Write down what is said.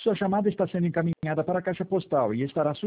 Sua chamada está sendo encaminhada para a caixa postal e estará